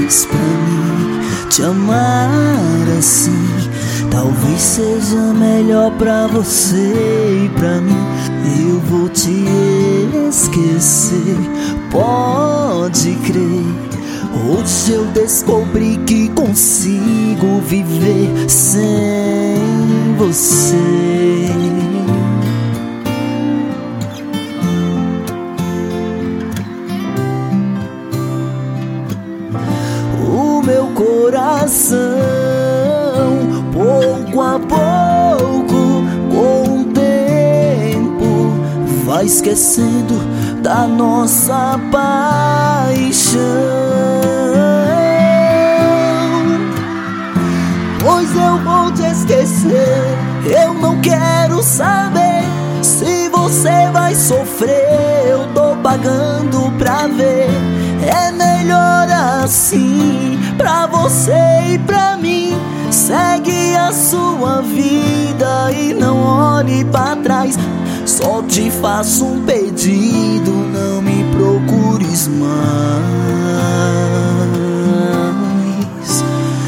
demais pra mim te amar assim. Talvez seja melhor pra você e pra mim. Eu vou te esquecer, pode crer. Hoje eu descobri que consigo viver sem você. O meu coração, pouco a pouco, com o tempo, vai esquecendo da nossa paixão. Pois eu vou te esquecer, eu não quero saber se você vai sofrer. Eu tô pagando pra ver, é melhor assim pra você e pra mim. Segue a sua vida e não olhe pra trás. Só te faço um pedido, não me procures mais,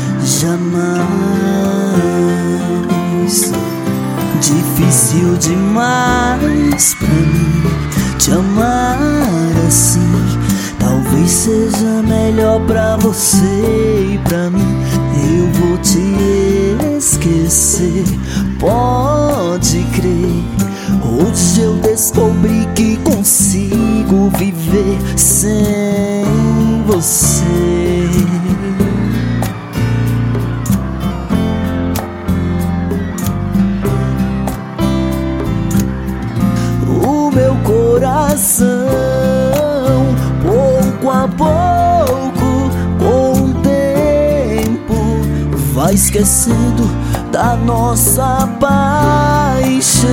jamais. Difícil demais pra mim te amar assim. Talvez seja melhor pra você e pra mim. Eu vou te esquecer, pode crer. Hoje eu descobri que consigo viver sem você. O meu coração, pouco a pouco, com o tempo, vai esquecendo da nossa paixão.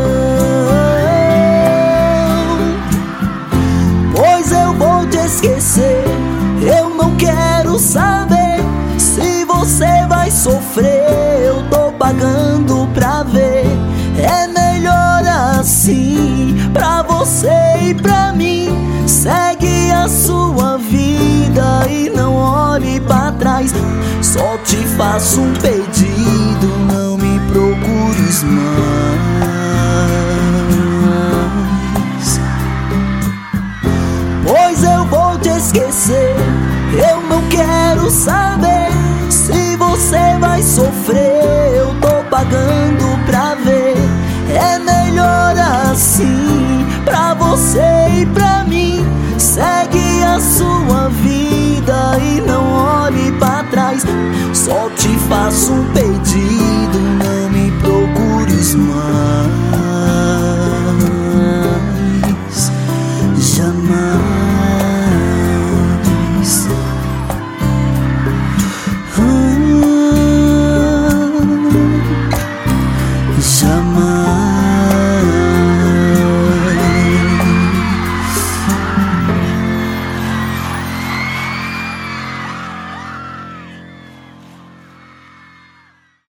Pois eu vou te esquecer, eu não quero saber se você vai sofrer. Eu tô pagando pra ver, é melhor assim pra você e pra mim. Segue a sua vida e não olhe pra trás. Só te faço um pedido, não me procures mais. Pois eu vou te esquecer, eu não quero saber se você vai sofrer. Eu tô pagando pra ver, é melhor assim pra você e pra mim. Segue a sua vida e não olhe pra trás. Só te faço um pedido,